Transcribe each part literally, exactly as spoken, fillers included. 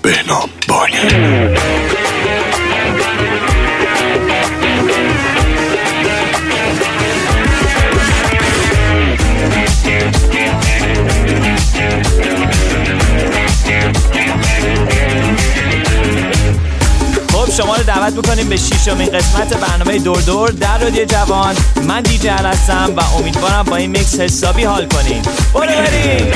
بهنام بانی. شما رو دعوت میکنیم به ششمین قسمت برنامه دور دور در رادیو جوان. من دیجی ال هستم و امیدوارم با این میکس حسابی حال کنیم. برو بریم.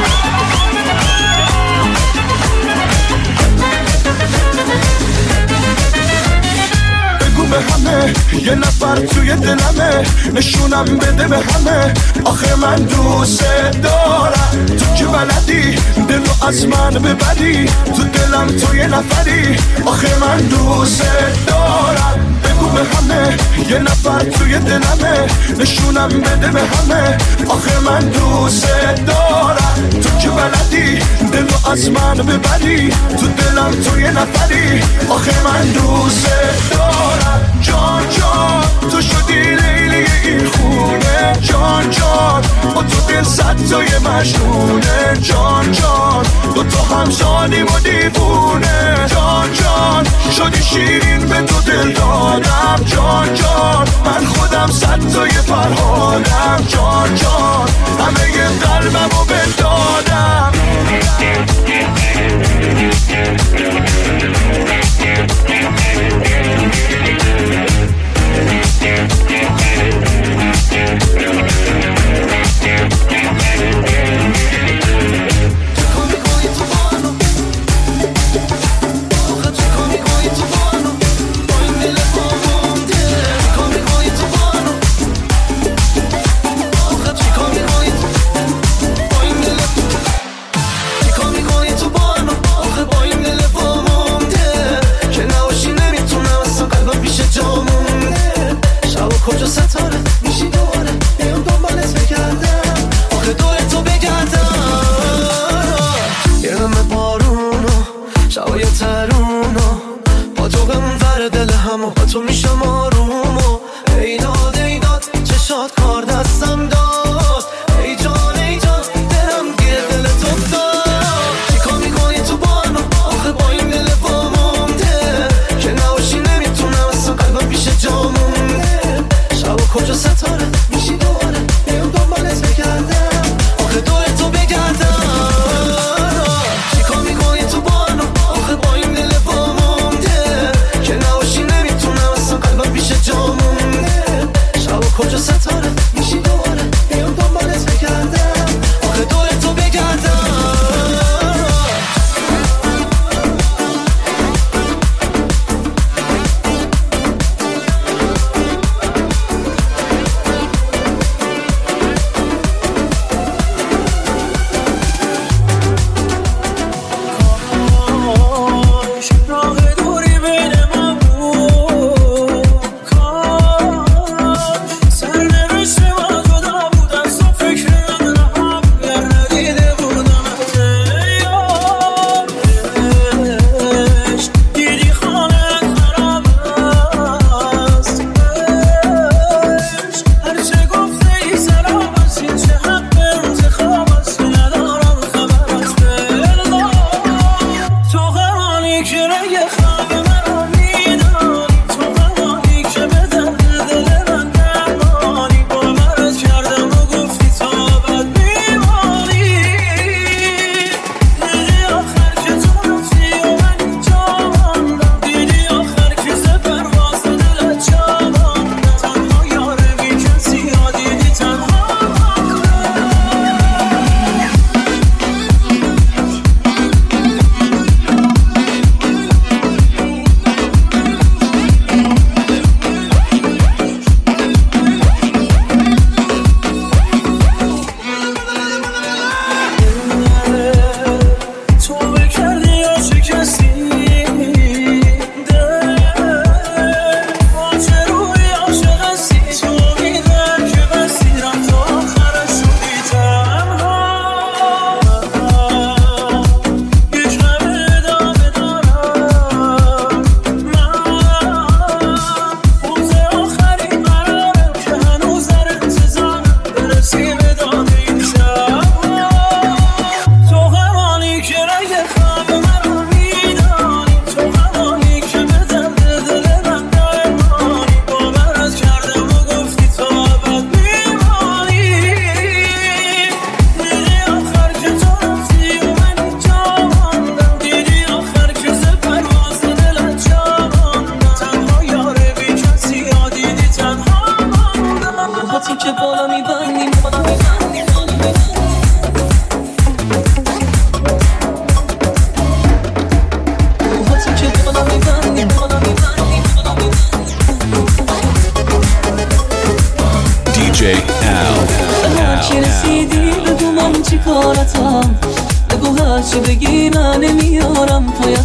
به همه یه نفر توی دلمه، نشونم بده به همه آخه من دوست دارم. تو که بلدی دلو از من ببری، تو دلم تو یه نفری آخه من دوست دارم. بگو به همه یه نفر توی دلمه، نشونم بده به همه آخه من دوست دارم. تو که بلدی دلو از من ببری، تو دلم تو یه نفری آخه من دوست دارم. جان جان تو شدی لیلی این خونه، جان جان با تو دل صد تای مجنونه، جان جان دو تا همزانیم و دیوونه، جان جان شدی شیرین به تو دل دادم، جان جان من خودم صد تای فرهادم، جان جان همه ی قلبم رو بدادم.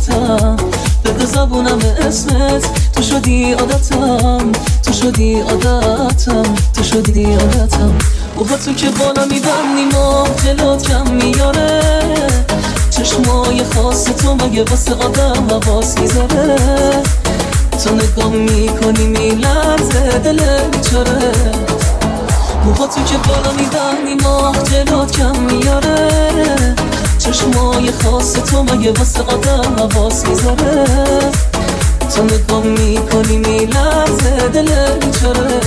عادتم، به زبونم اسمت، تو شدی عادتم، تو شدی عادتم، تو شدی عادتم. با تو که بالا میبندی ماه جلوت کم میاره، چشمای خاص تو مگه واسه آدم حواس میذاره، تو نگاه میکنی میلرزه دل بیچاره. با تو که بالا میبندی ماه جلوت کم میاره، چشمای خاص تو مگه واسه آدم حواس میذاره، تو نگاه میکنی میلرزه دل بیچاره.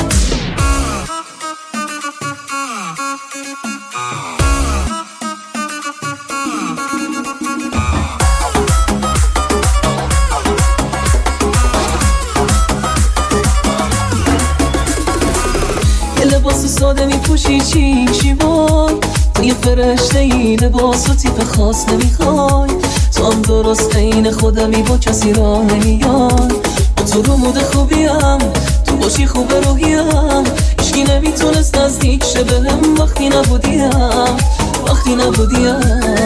ساده میپوشی چی چی وای، تو یه فرشته ای لباس و تیپ خاص نمیخوای، تو هم درست عین خودمی با کسی را نمیای. با تو رو مود خوبیم، تو باشی خوب روحیم، هیچکی نمیتونست نزدیک شه بهم وقتی نبودیم، وقتی نبودیم.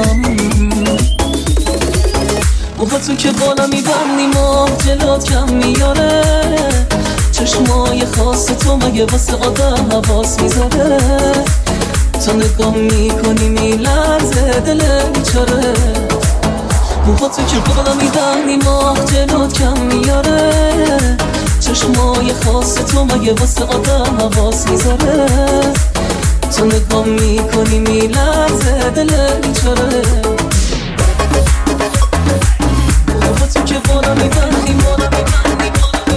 با تو که بالا میبندی ماه جلوت کم میاره، چشمای خاص تو مگه واسه آدم حواس میذاره، تو نگاه میکنی میلرزه دل بیچاره. با تو که بالا میبندی ماه جلوت کم میاره، چشمای خاص تو مگه واسه آدم حواس میذاره، تو نگاه میکنی میلرزه دل بیچاره. با تو که بالا میبندی بالا میبندی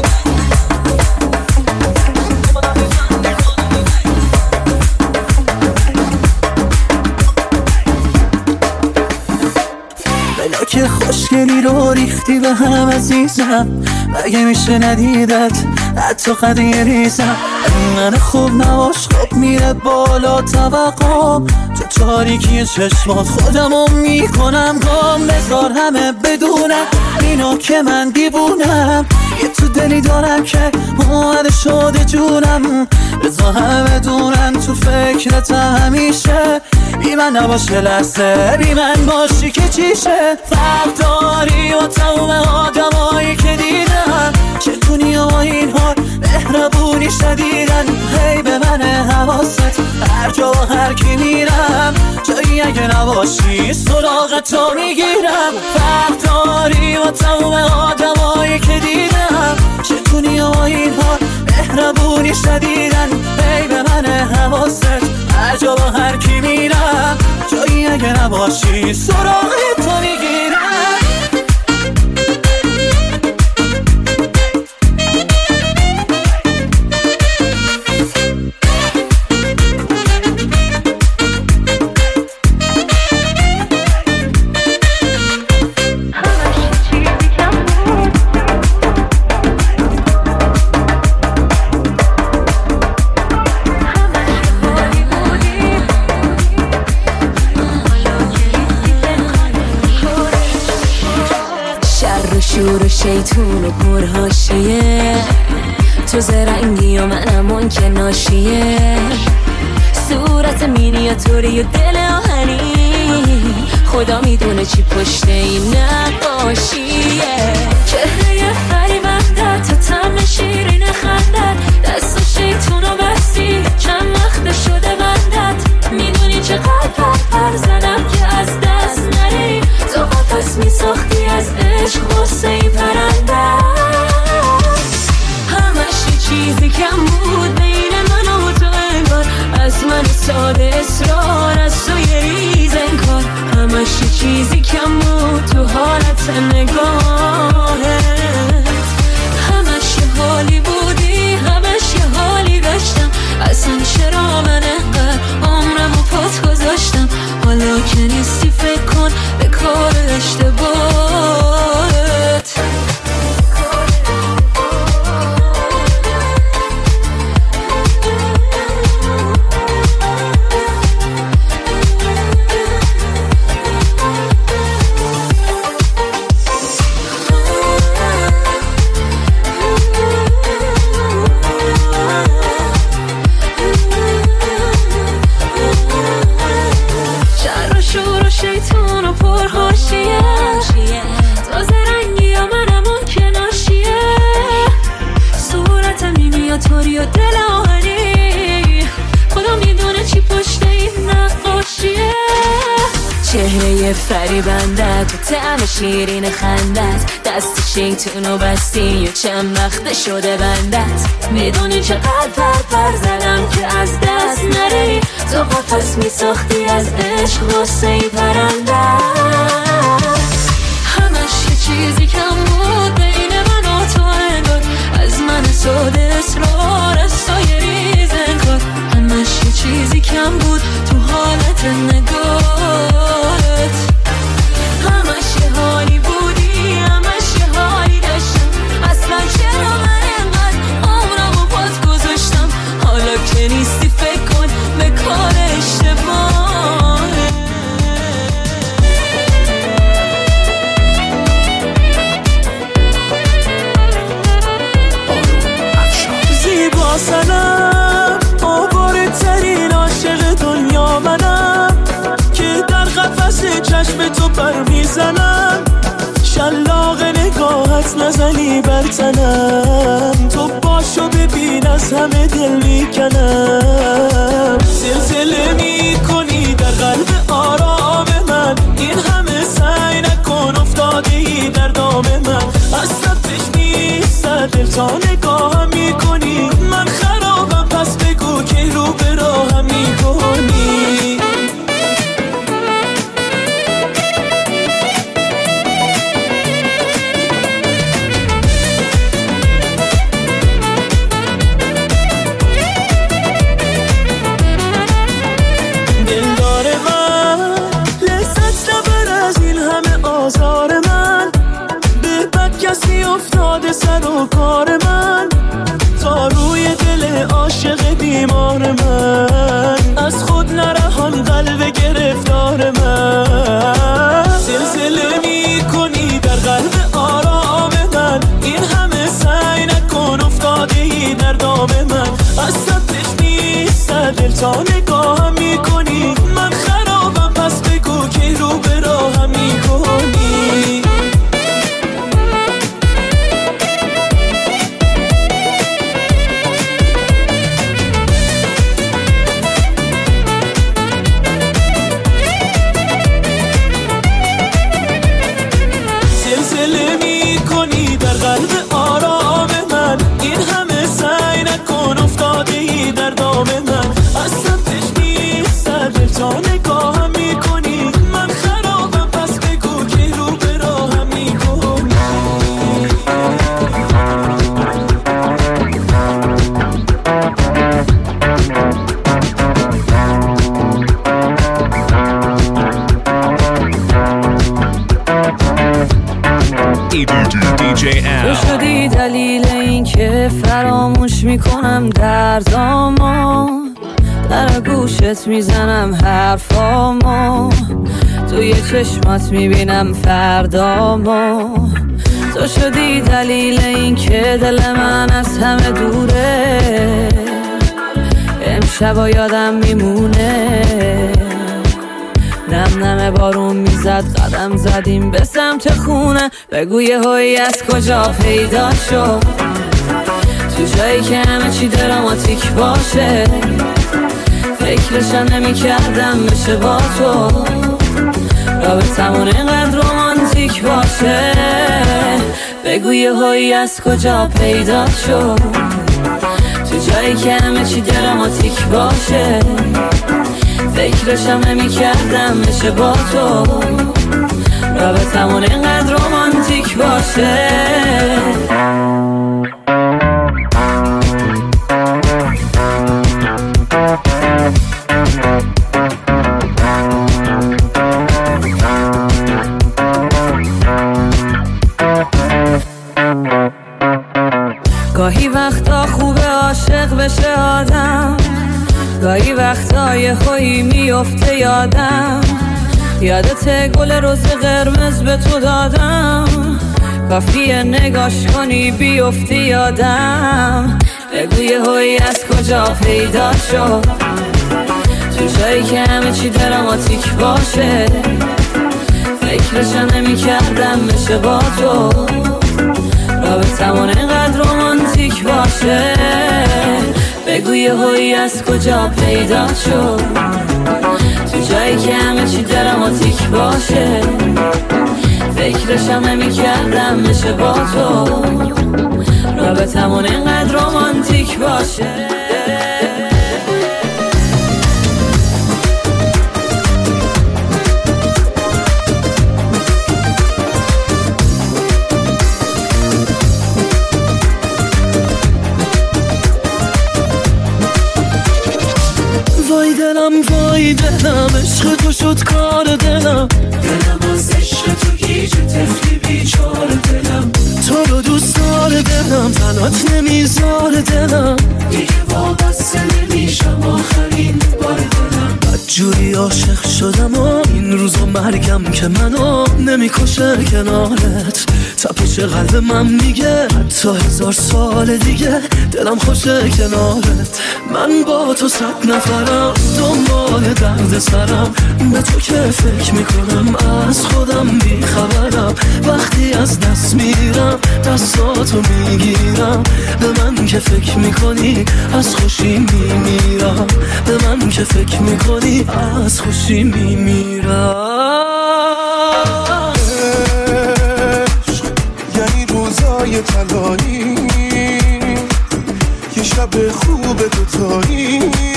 که خوشگلی رو ریختی به هم عزیزم، مگه میشه ندیدت حتی قد یه ریزم. من خوب نباش خوب میره بالا طبقام، تو تاریکی چشمات خودمو میکنم گام. بذار همه بدونم اینو که من دیوونم، یه تو دلی دارم که اومده شده جونم. بذار همه بدونن تو فکرتم همیشه، بی من نباشه لحظه، بی من باشی که چیشه. فرق داری و تموم آدمایی که دیدم، چطونی و این حال مهربونی شدیدن. هی به من حواست هر جا و هر کی میرم، جایی اگه نباشی سراغ تو میگیرم. فرق داری و تموم آدمایی که دیدم، چطونی و این حال مهربونی شدیدن. هی به من حواست هر جا و هر کی میرم، جایی اگه نباشی سراغ تو میگیرم. شور و شیطون و پرهاشیه، تو زرنگی و منم اون که ناشیه. صورت مینیاتوری و دل آهنی، خدا میدونه چی پشت این نقاشیه. چهره فریبنده تو طعم شیرین خندت، دست و شیطون و بستی چند وقت شده بندت. میدونی چقدر پر پر زدم که از دست نری، تو قفس میساختی از عشق واسه این پرنده. همش یه چیزی کم بود بین من و تو انگار، از من ساده اصرار از تو یه ریز انکار. همش یه چیزی کم بود تو حالت نگاهت، همش یه حالی بودی همش یه حالی داشتم. اصلا چرا من انقدر عمرم و پات گذاشتم، حالا که نیستی فکر کن به کار اشتباهت. فریبندت و طعم شیرین خندت، دست شیطونو بستی و چند وقت شده بندت. میدونی چقدر پر پر زدم که از دست نری، تو قفس میساختی از عشق واسه ای پرندت. همش یه چیزی کم بود بین من و تو انگار، از من ساده اصرار از سایه ریز انگار. همش یه چیزی کم بود تو حالت نگاهت، همش یه حالی بودی، همش یه حالی داشتم. اصلا چرا من اینقدر عمرمو پات گذاشتم؟ حالا که نیستی فکر کن به کار اشتباهه. زیبا سنم آواره ترین عاشق دنیا منم، که در قفس چشم تو پر میزنم. شلاق نگاهت نزنی بر تنم، تو باشو ببین از همه دل میکنم. زلزله میکنی در قلب آرام من، این همه سعی نکن افتاده ای در دام من. از سبتش نیست دل تا نگاهم میکنی، من خرابم پس بگو که رو به راهم میکنی. دلدار من لذت نبر از این همه آزار من، به بد کسی افتاده سر و کار من. تا روی دل عاشق بیمار من، از خود نرهان قلب گرفتار من. زلزله میکنی در قلب آرام من، این همه سعی نکن افتاده ای در دام من. از سبتش نیست دل تا نگاهم میکنی، من خرابم پس بگو که رو به راهم میکنی. زلزله میکنی در قلب آرام من، این همه سعی نکن افتاده ای در دام من. از سمتش نیست دل تا نگاهم میکنی، من خرابم پس بگو که رو به راهم میکنی. تو شدی دلیل این که فراموش میکنم دردامو، در گوشت میزنم حرفامو، تو یه چشمات میبینم فردامو. تو شدی دلیل این که دل من از همه دوره، امشبا یادم میمونه. نم نم بارون میزد قدم زدیم به سمت خونه، بگو یه هایی از کجا پیدا شد، تو جایی که همه چی دراماتیک باشه. فکرشم نمی کردم بشه با تو، رابطمون اینقدر رومانتیک باشه. بگو یه هایی از کجا پیدا شد، تو جایی که همه چی دراماتیک باشه. فکرشم نمی کردم بشه با تو، رابطمون اینقدر رومانتیک باشه. گاهی وقتا خوبه عاشق بشه آدم، گاهی وقتا یه خویی میفته یادم. یادت گل روز قرمز به تو دادم، کافیه نگاش کنی بیفتی یادم. بگو یه هایی از کجا پیدا شد، تو جایی که همه چی دراماتیک باشه. فکرشم نمی کردم بشه با تو، رابطمون اینقدر رومانتیک باشه. بگو یه هایی از کجا پیدا شد، تو جایی که همه چی دراماتیک باشه، فکرشم نمی کردم میشه با تو رابطمون اینقدر رومانتیک باشه. وای دلم وای دلم عشق تو شد کار دلم، دلم از عشق تو گیج تفلی بیچار دلم، تو رو دوست دار دلم تنات نمیذار دلم، دیگه وابسته نمیشم آخرین بار دلم، بدجوری عاشق شدم و این روزا مرگم که منو نمیکشه کنارت، تپش قلب من میگه حتی هزار سال دیگه دلم خوشه کنارت، من با تو صد نفرم دنبال درد سرم، به تو که فکر میکنم از خودم بیخبرم، وقتی از دست میرم دستاتو میگیرم، به من که فکر میکنی از خوشی میمیرم، به من که فکر میکنی از خوشی میمیرم. یعنی روزای طلایی، یه شب خوب دوتایی،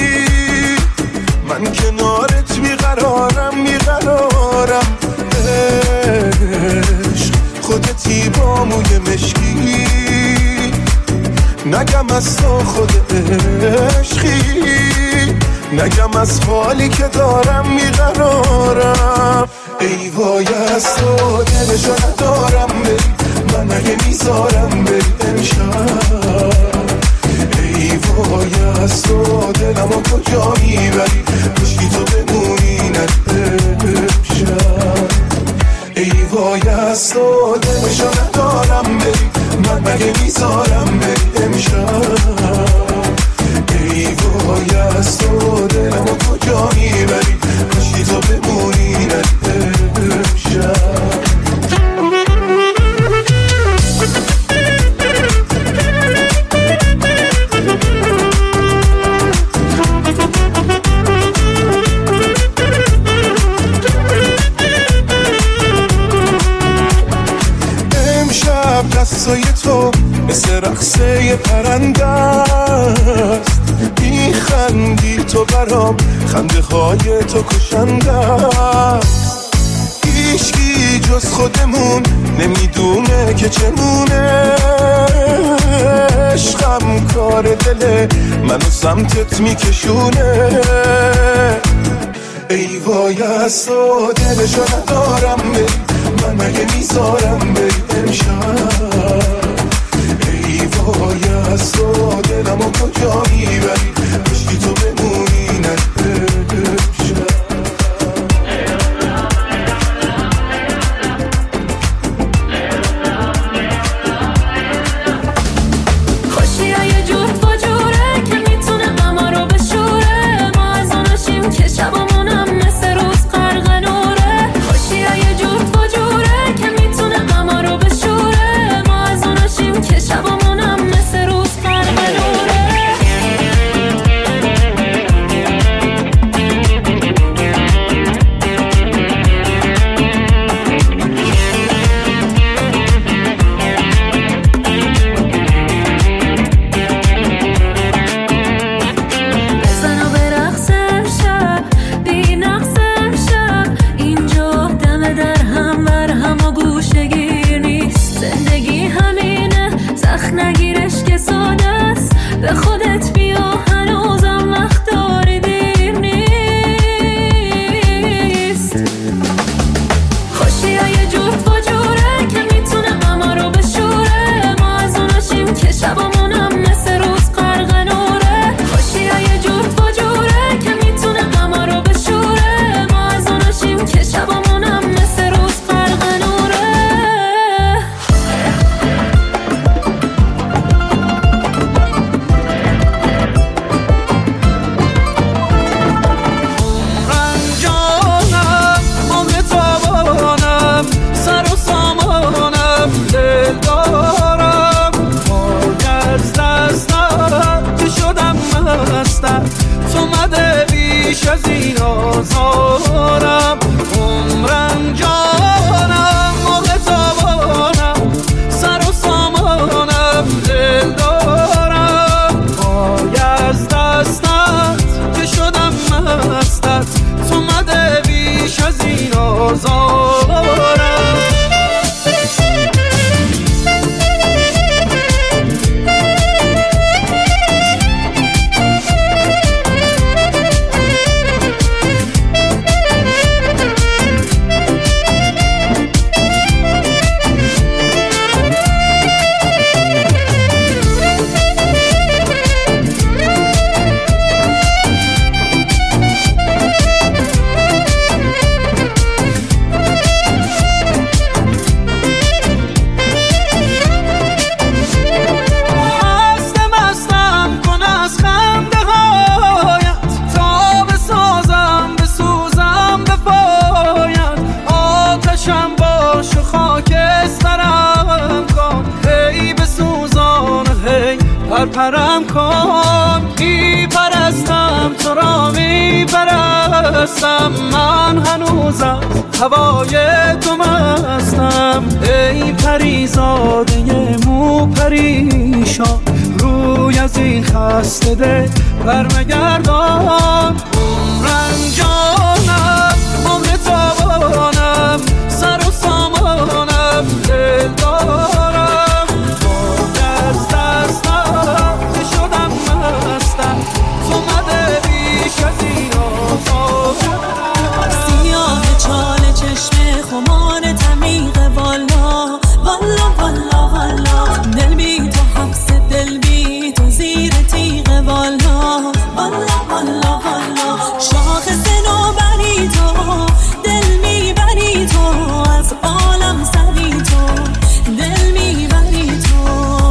من کنارت بیقرارم بیقرارم، عشق خودتی با موی مشکی، نگم از تو خود عشقی، نگم از حالی که دارم بیقرارم، ای وای از تو دلشو ندارم بری، من اگه میذارم بری امشب، ای وای از تو دلمو کجا میبری، کشکی تو بمونی امشب، ای وای از تو دلشو ندارم بری، من اگه میذارم بری امشب، ای وای از تو دلمو کجا میبری، کشکی تو بمونی امشب. دستای تو مثل رقصه پرنده است، میخندی تو برام خنده های تو کشنده است، هیچکی جز خودمون نمیدونه که چمونه، عشقم کار دله منو سمتت میکشونه، ای وای از تو دلشو ندارم بری، من مگه میذارم بری امشب، ای وای از تو دلمو کجا میبری، کشکی تو بمونی امشب. خوشی ها یه جور فجوره که میتونه غما رو بشوره، ما از آناشیم که شبامونم مثل روز غرق نوره، خوشی ها یه جور فجوره که میتونه غما رو بشوره، پرپرم کن، میپرستم تو را میپرستم، من هنوزم هوای تو مستم. ای پریزاده مو پریشان، روی از این خسته دل برمگردان. رنجانم عمر تابانم، سر و سامانم دل دارم، دست دستم شدم مستم، تو مده بیش از این آزادم. سیاه چال چشم خمار تمیغ والا والا والا والا، دل بی تو حبس دل بی تو زیر تیغ والا والا والا والا. شاخص نوبری تو دل میبری تو، از عالم سری تو دل میبری تو.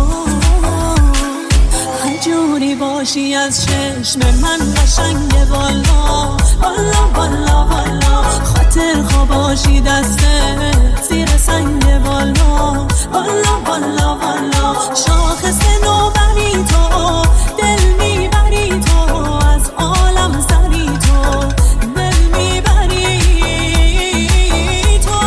هر جوری باشی از چشم من قشنگ والا والا والا والا. خاطر خواه باشی دست زیر سنگ والا والا والا والا. شاخص نوبری تو دل میبری تو، از عالم سری تو دل میبری تو.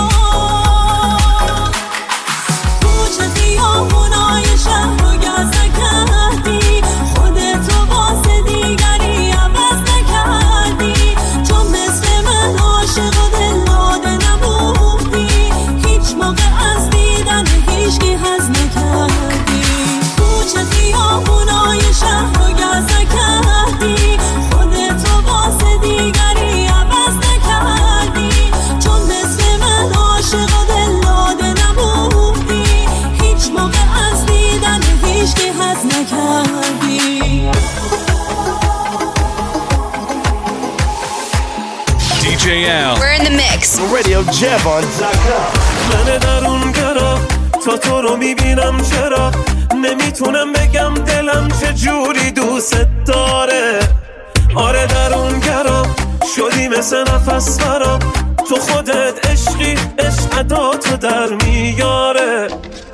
کوچه خیابونای شهر رو گز نکردی، خودتو واسه دیگری عوض نکردی، چون مثل من عاشق و دل داده نبودی، هیچ موقع از دیدن هیچکی حظ نکردی. کوچه خیابونای شهر رو گز نکردی، خودتو واسه دیگری عوض نکردی، چون مثل من عاشق و دل داده نبودی، هیچ موقع از دیدن هیچکی حظ نکردی. دی جی ال We're in the mix. Radio Javon dot com. من درونگرا تا تو رو میبینم، چرا نمیتونم بگم دلم چه جوری دوست داره. آره درونگرا شدی مثل نفس برام، تو خودت عشقی، عشق عداتو در میاره.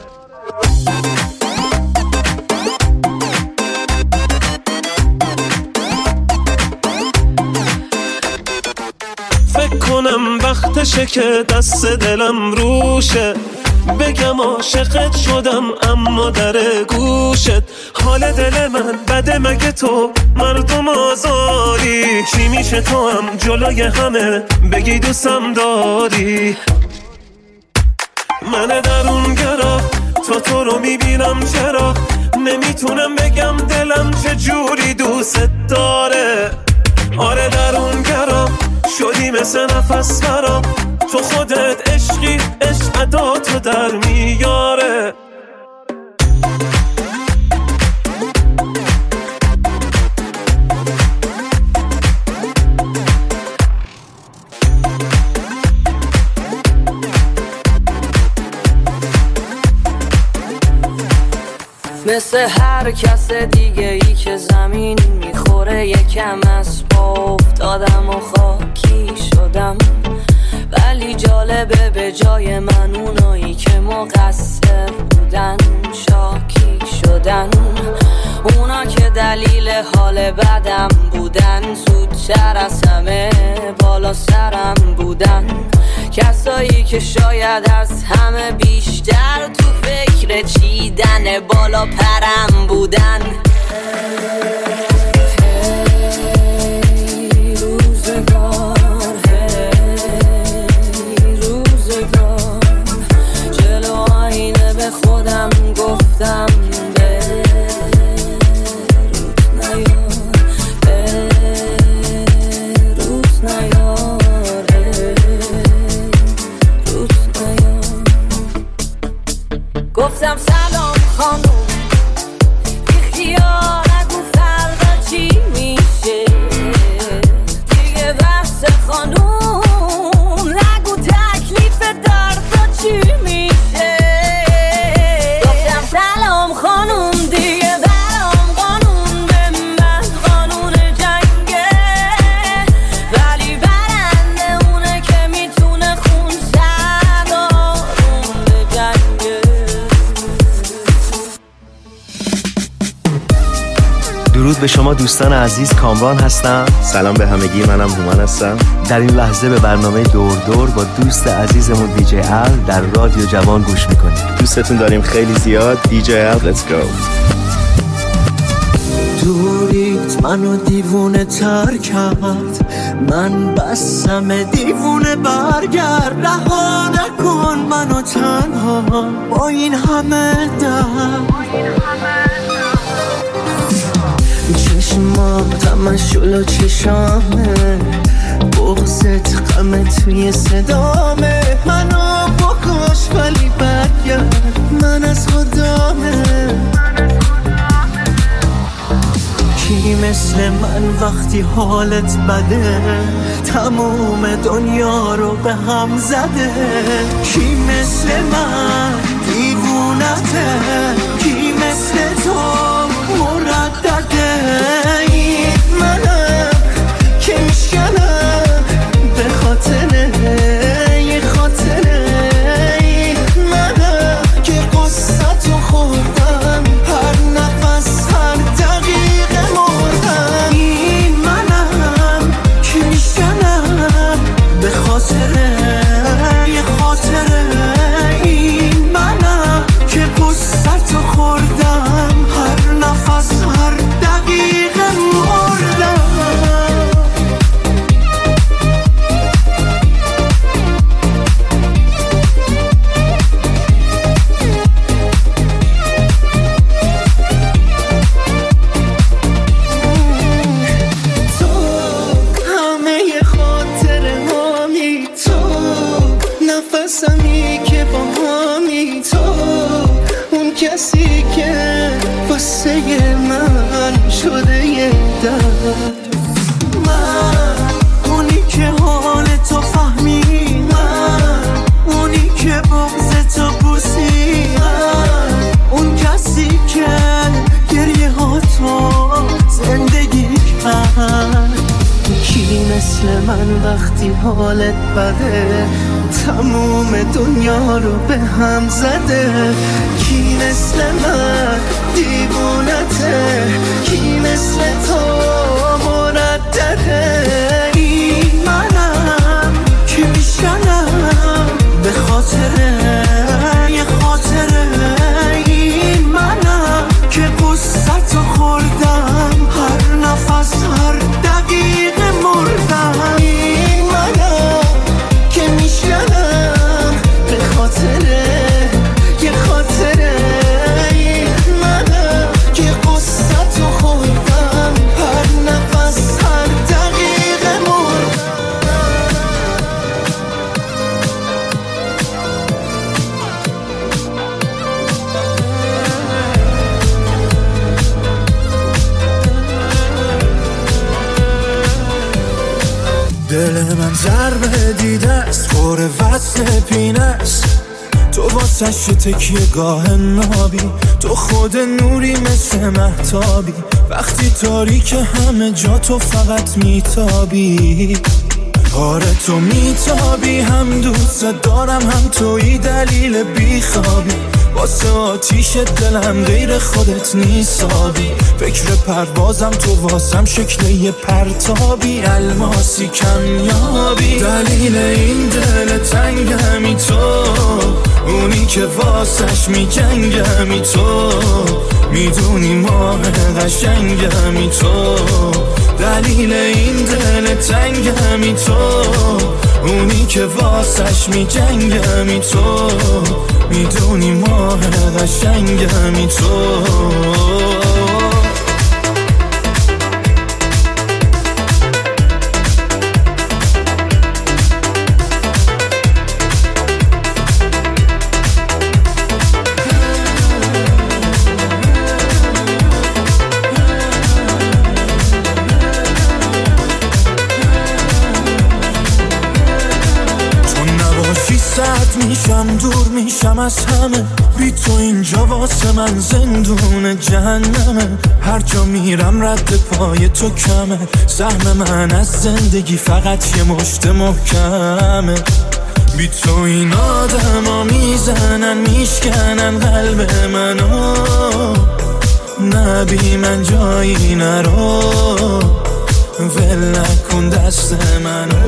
فکر کنم وقتشه که دست دلم روشه، بگم عاشقت شدم اما در گوشت. حال دل من بده مگه تو مردم آزاری، چی میشه تو هم جلوی همه بگی دوستم داری. من درونگرا تا تو رو میبینم، چرا نمیتونم بگم دلم چه جوری دوست داره. آره درونگرا شدی مثل نفس برام، تو خودت عشقی، عشق عداتو در میاره. مثل هر کس دیگه ای که زمین میخوره، یکم از پا افتادم و خاکی شدم. ولی جالبه به جای من اونایی که مقصر بودن شاکی شدن. اونا که دلیل حال بدم بودن، زودتر از همه بالا سرم بودن. کسایی که شاید از همه بیشتر تو فکر چیدن بالا پرم بودن. هی روزگار، هی روزگار، جلو آینه به خودم گفتم گفتم سلام خانوم، بی خیال نگو فردا چی میشه دیگه، بحث خانوم نگو تکلیف دردا چی میشه. گفتم سلام خانوم، دیگه برام قانون به من قانون جنگه، ولی برنده اونه که میتونه خون سردارون به جنگه. درود به شما دوستان عزیز، کامران هستم. سلام به همگی، منم هومن هستم. در این لحظه به برنامه دور دور با دوست عزیزمون دی جی ال در رادیو جوان گوش میکنیم. دوستتون داریم خیلی زیاد. دی جی ال، let's go. دوریت منو دیوونه تر کرد، من بسم دیوونه برگرد. رها نکن منو تنها با این همه درد. چشماتم شلو چشامه، بغضت غم توی صدامه. منو بکش ولی برگرد، من از خدامه. کی مثل من وقتی حالت بده، تموم دنیا رو به هم زده. کی مثل من دیوونته، کی مثل تو مردده. این منم که میشکنم به خاطره یه خاطره. این منم که قصت رو خوردم، هر نفس هر دقیقه مردم. این منم که میشکنم به خاطره یه خاطره. این منم که قصت رو خوردم، هر نفس هر دقیقه مردم. تو همه خاطره هامی، تو نفسمی که با هامی، تو اون کسی که واسه من شده یه درد. من اونی که حال تو فهمی، من اونی که بغض تو بوسی، من اون کسی که گریه ها تو زندگی کرد. کی مثل من وقتی حالت بده، تموم دنیا رو به هم زده. کی مثل من دیوونته، کی مثل تو مردده. این منم که میشکنم به خاطره یه خاطره. این منم که قصت رو خوردم، هر نفس هر دقیقه مردم. این منم که میشکنم به خاطره یه خاطره. این منم که قصت رو خوردم، هر نفس هر دقیقه مردم. دل من ضربه دیده است، خور وصل پینه است. تو واسش تکیه گاه نابی، تو خود نوری مثل مهتابی. وقتی تاریک همه جا تو فقط میتابی. آره تو میتابی، هم دوست دارم هم توی دلیل بیخوابی. واسه آتیش دلم غیر خودت نیسابی. فکر پروازم تو واسم شکل یه پرتابی. الماسی کمیابی، دلیل این دل تنگمی تو، اونی که واسش میجنگمی تو. میدونی ماه قشنگمی تو، دلیل این دل تنگمی تو، اونی که واسش میجنگمی تو. میدونی ماه قشنگمی تو. میشم دور میشم از همه، بی تو اینجا واسه من زندون جهنمه. هر جا میرم رد پای تو کمه، سهم من از زندگی فقط یه مشت محکمه. بی تو این آدم ها میزنن میشکنن قلب منو، نه بی من جایی نرو، ول نکن دست منو.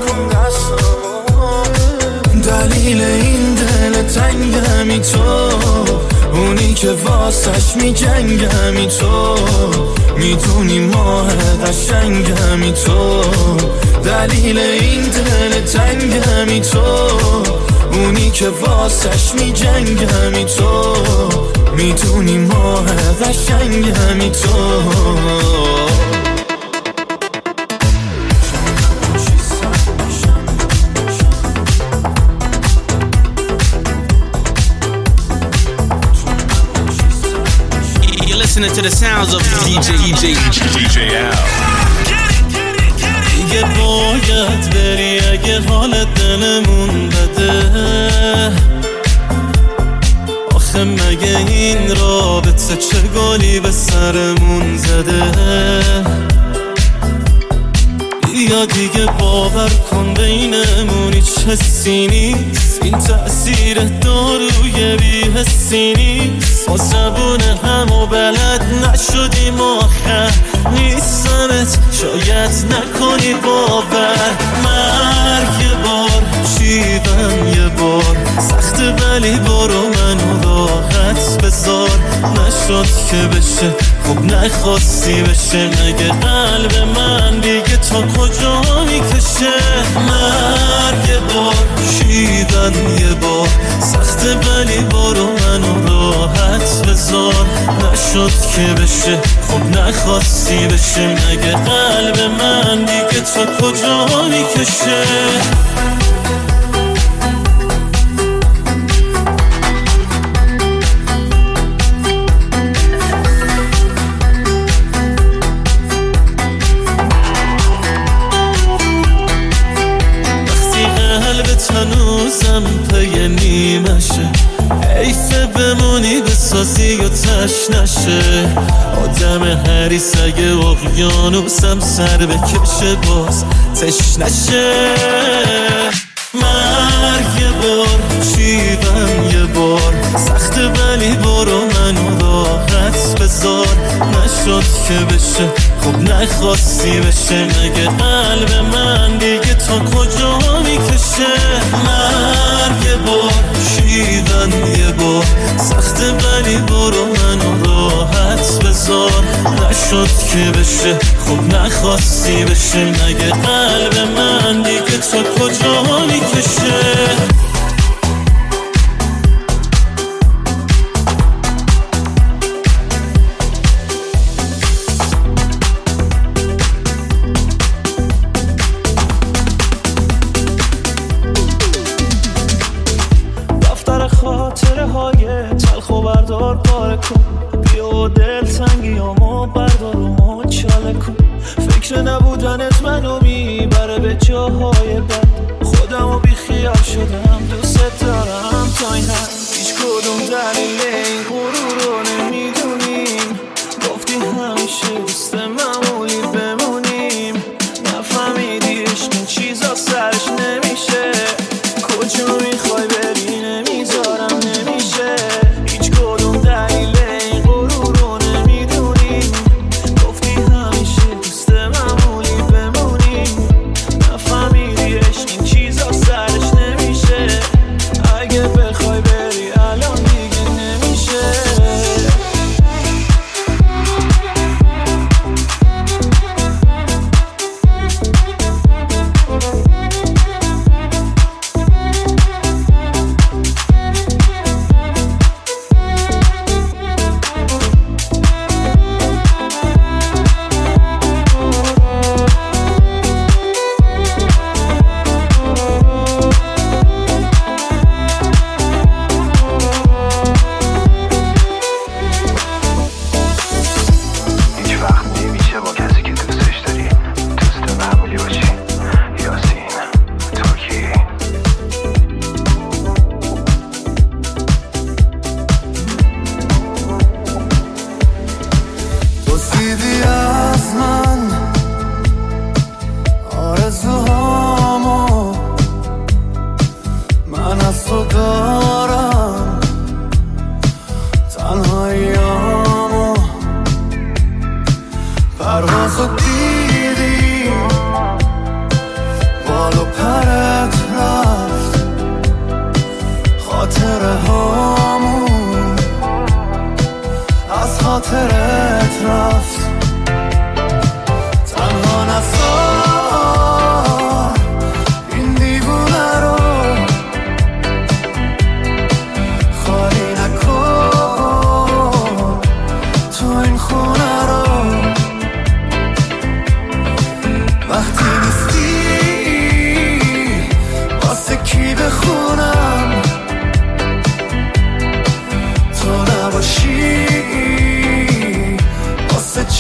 دلیل این دل تنگمی تو، اونی که واسش می جنگمی تو، میدونی ماه قشنگمی تو. دلیل این دل تنگمی تو، اونی که واسش می جنگمی تو، میدونی ماه قشنگمی تو. Listening to the sounds of D J D J D J Al. دیگه باید بری اگه حال دلمون بده. آخه مگه این رابطه چه گلی به سرمون زده؟ یا دیگه باور کن بینمون هیچ حسی نیست، این تأثیر داروی بی‌حسی نیست. ما زبون هم و بلد نشدیم آخر نیستمت، شاید نکنی باور. مرگ یه بار، شیون یه بار، سخته ولی برو منو راحت بذار. نشد که بشه خب نخواستی بشه، مگه قلب من دیگه تا کجا میکشه؟ مرگ یه بار، شیون یه بار، سخته ولی برو منو راحت بذار. نشد که بشه خب نخواستی بشه، مگه قلب من دیگه تا کجا میکشه؟ هنوزم پی نیمشه، حیفه بمونی بسازی و تش نشه. آدم حریص اگه اقیانوسم سر بکشه باز تش نشه. مرگ یه بار، شیون یه بار، سخته ولی برو منو راحت بذار. نشد که بشه خب نخواستی بشه، مگه قلب من دیگه تا کجا میکشه؟ مرگ یه بار، شیون یه بار، سخته ولی برو منو راحت بذار. نشد که بشه خب نخواستی بشه، مگه قلب من دیگه تا کجا میکشه؟ فکر نبودنت منو میبره به جاهای بد، خودمو بی خیال شدم، دوست دارم تا این حد. هیچ کدوم دلیل این غرور رو نمیدونیم، گفتی همیشه دوست معمولی بمونیم. نفهمیدی عشق این چیزا سرش نمیشه، کجا میخوای بری نمیذارم نمیشه. هیچ کدوم دلیل این غرور رو نمیدونیم، گفتی همیشه دوست معمولی بمونیم. نفهمیدی عشق این چیزا سرش نمیشه، اگه بخوای بری الان دیگه نمیشه.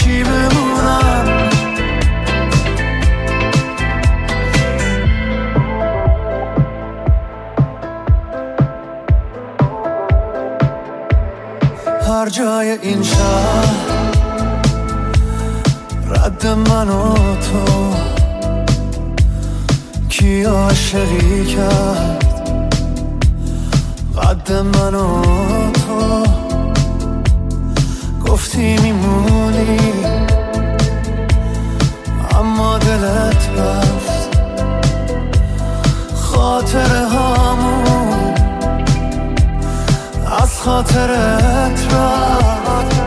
چی بمونم. هر جای این شهر رد من و تو، کی عاشقی کرد قد من و تو، گفتی میمونی اما دلت رفت، خاطره هامون از خاطرت رفت.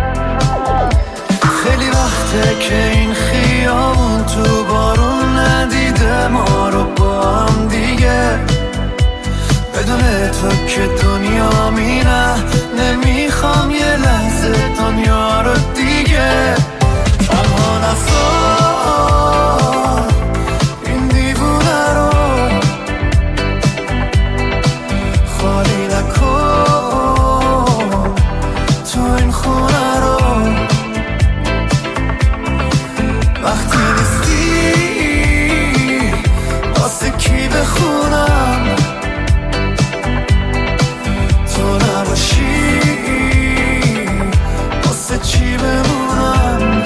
خیلی وقته که این خیابون تو بارون ندیده ما رو با هم دیگه، بدون تو که دنیا مینه، نمیخوام یه لحظه دنیا رو دیگه. تنها نسار این دیوونه رو، خالی نکن تو این خونه رو. وقتی نیستی واسه کی بخونم، تو نباشی واسه چی بمونم.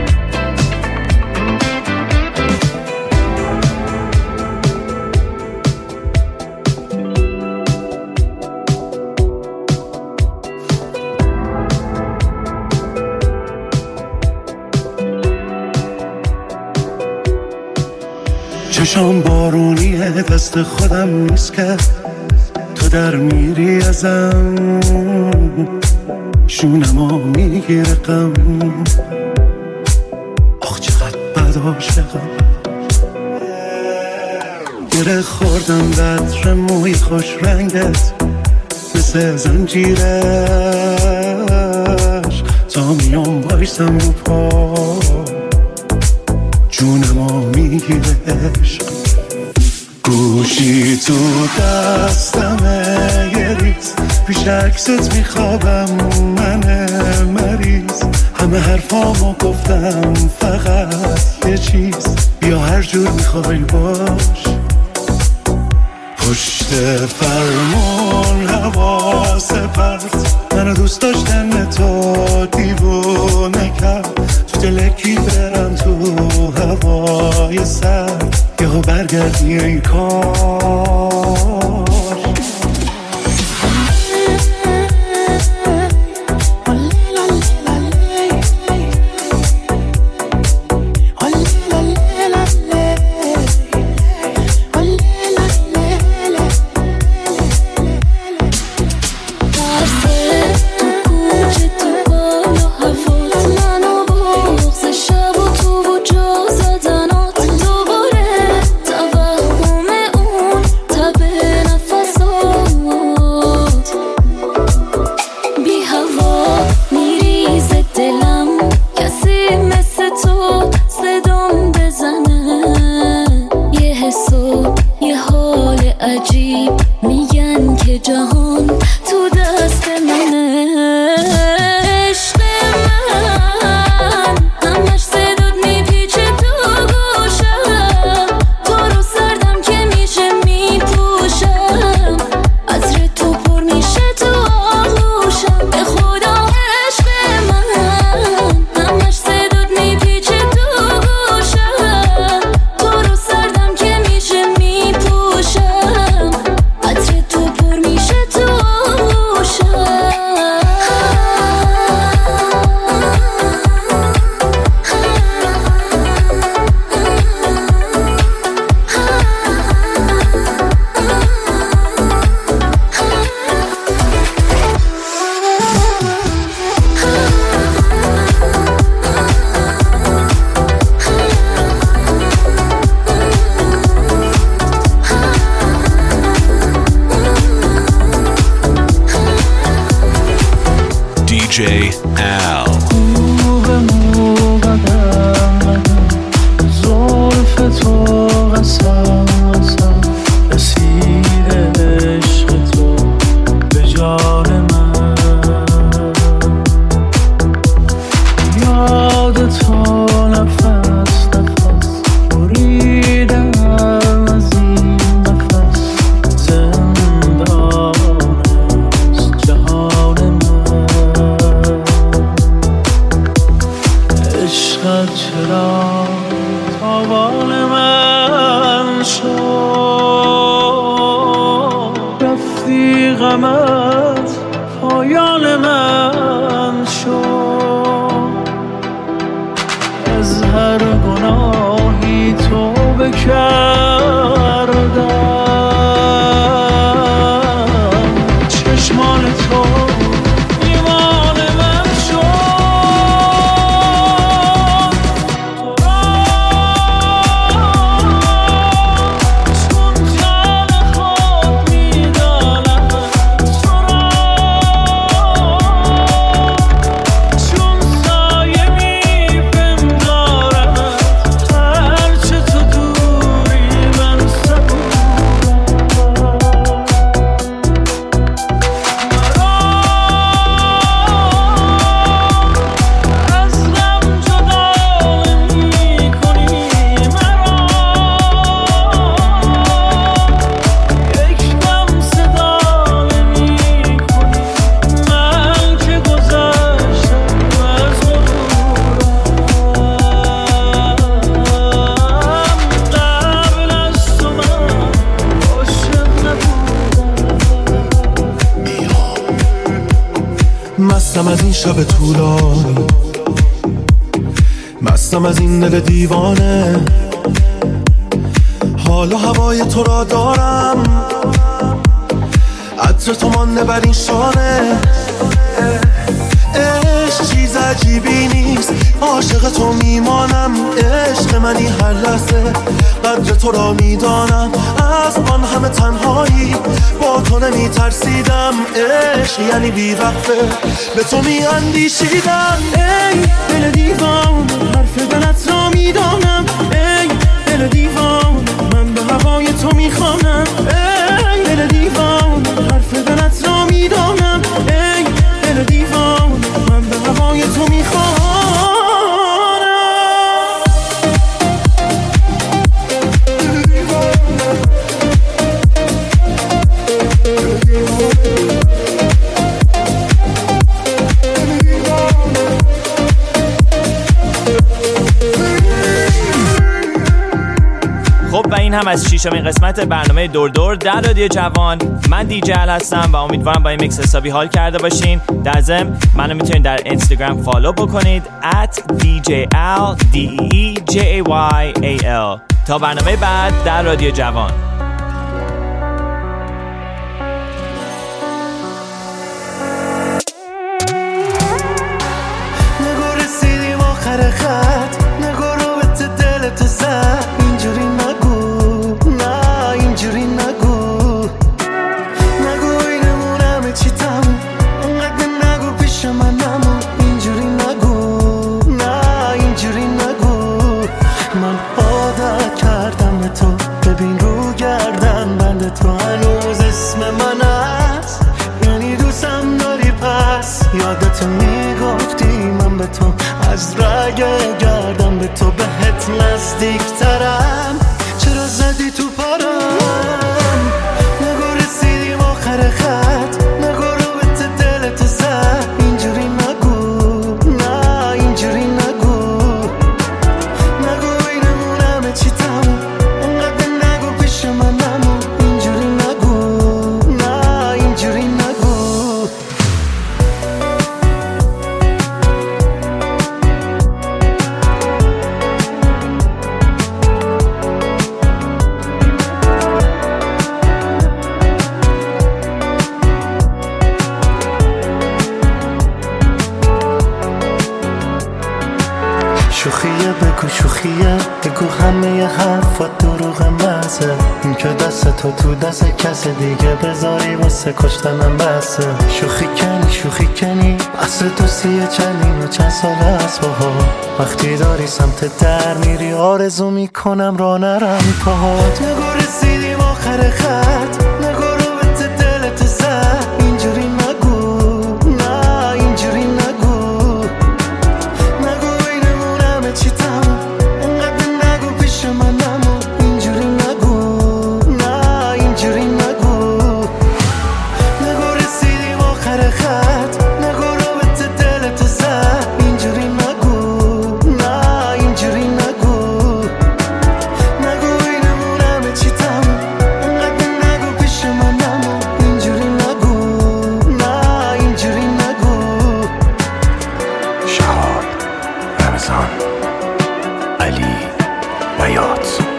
چشام بارونیه دست خودم نیست که تو در میری ازم، شونمو میگیره غم، آخ چقدر بد عاشقم. گره خوردم به عطر موی خوش رنگت، مثل زنجیرش تا میام بایستم رو پا، جونمو میگیره عشق. گوشی تو دستمه یه ریز، پیش عکست میخوابم من مریض، همه حرفامو گفتم فقط یه چیز، یا هر جور میخوای باش. پشت فرمون حواس پرت، منو دوست داشتن تو دیوونه کرد، تو دلکی برم تو هوای سرد، یهو برگردی ای کار. دی جی Al. مو به مو قدم زلف تو قسم قسم رسید عشق تو به جان من. یاد مستم از این شب طولانی، مستم از این دل دیوانه. حالا هوای تو را دارم، عطر تو مانده بر این شانه. عشق چیز عجیبی نیست، عاشق تو میمانم. عشق منی هر لحظه، قدر تو را میدانم. از آن همه تنهایی با تو نمی ترسیدم. عشق یعنی بی‌وقفه به تو می اندیشیدم. ای دل دیوان، حرف دلت را میدانم. ای دل دیوان، من به هوای تو میخوانم. ای دل دیوان، حرف دلت را میدانم. ای دل دیوان، من به هوای تو میخوانم. خب و این هم از ششمین قسمت برنامه دور دور در رادیو جوان. من دیجی ال هستم و امیدوارم با این میکس حسابی حال کرده باشین. در ضمن منو میتونید در اینستاگرام فالو بکنید ات دی جی ال دی ای جی ای وای ای ال. تا برنامه بعد در رادیو جوان. نگو رسیدیم آخر خط، نگو رو به دلت زد. اینجوری نگو، نه اینجوری نگو. نگو اینمون همه چی تموم، انقدر نگو پیش من نمون. اینجوری نگو، نه اینجوری نگو. من عادت کردم به تو، ببین رو گردن بند تو هنوز اسم من هست. یعنی دوستم داری پس، یادت میگفتی من به تو از رگ گردم به تو بهت نزدیک ترم. چرا زدی تو پرم؟ نگو رسیدیم آخر خط، نگو رو به دلت زد. اینجوری نگو، نه اینجوری نگو. نگو اینمون همه چی تموم، انقدر نگو پیش من نمون. اینجوری نگو، نه اینجوری نگو. شوخیه بگو شوخیه، بگو همه حرفات دروغ مزه. این که دست تو تو دست کس دیگه بذاری واسه کشتنم بسه. شوخی کنی شوخی کنی، اصل دوستیه چندین و چند سال از باها. وقتی داری سمت در میری آرزو میکنم را نرم پاهات. نگو رسیدیم آخر خط، نگو رو به دلت زد. اینجوری نگو، نه اینجوری نگو. چی تموم، انقدر نگو پیش من نمون. اینجوری نگو، نه اینجوری نگو. نگو رسیدیم آخر خط، نگو رو به دلت زد. اینجوری نگو، نه اینجوری نگو. نگو اینمون همه چی تموم، انقدر نگو پیش من نمون. اینجوری نگو، نه اینجوری نگو. شهاب رمضان علی بیات